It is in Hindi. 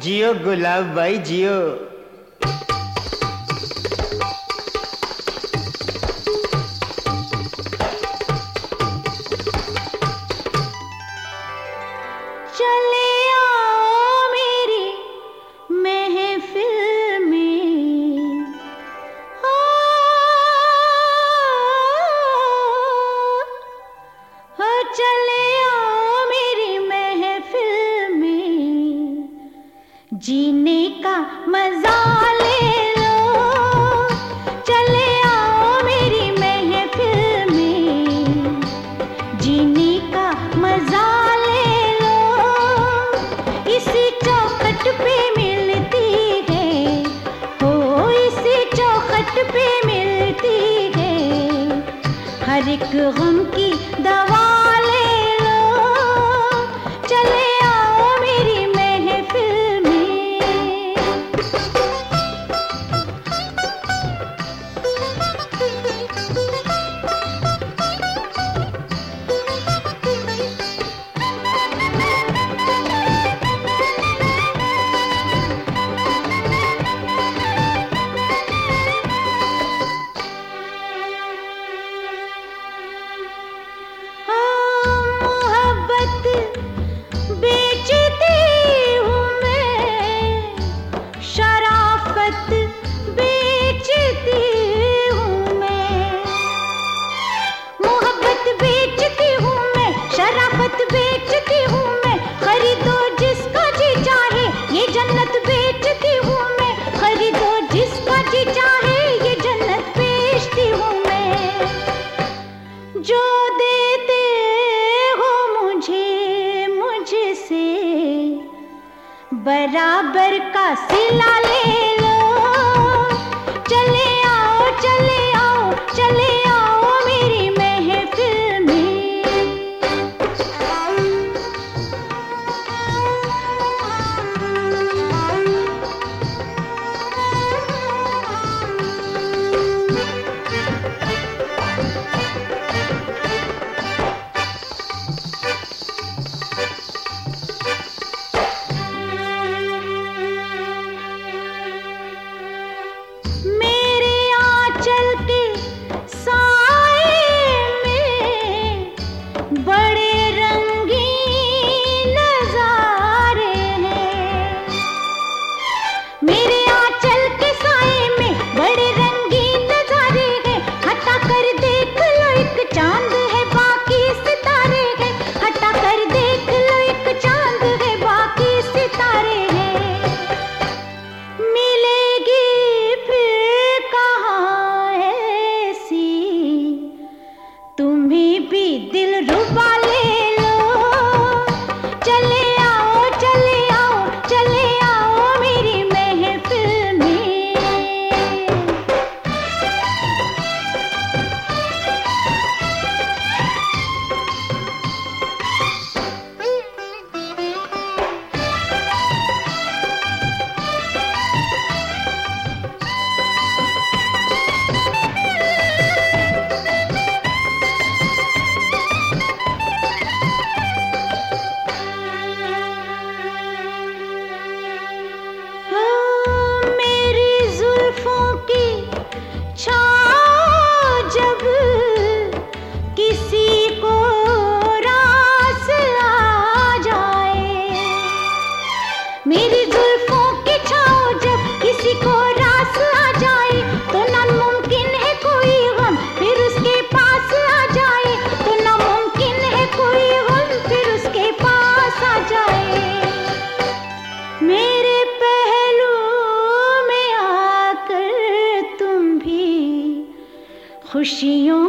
जियो गुलाब भाई जियो। चले आओ मेरी महफिल में, हो चले आओ मेरी महफिल में, जीने का मजा ले लो। चले आओ मेरी महफिल में, जीने का मजा ले लो। इसी चौखट पे मिलती है, हो इसी चौखट पे मिलती है, हर एक गम की दवा ले लो। चले आओ मेरी महफिल में। बेचती हूँ मैं, खरीदो जिसका जी चाहे, ये जन्नत बेचती हूँ मैं। खरीदो जिसका जी चाहे, ये जन्नत बेचती हूँ मैं। जो देते हो मुझे मुझसे बराबर का सिला ले लो। चले आओ चले आओ चले आओ मेरी महफिल में। खुशियों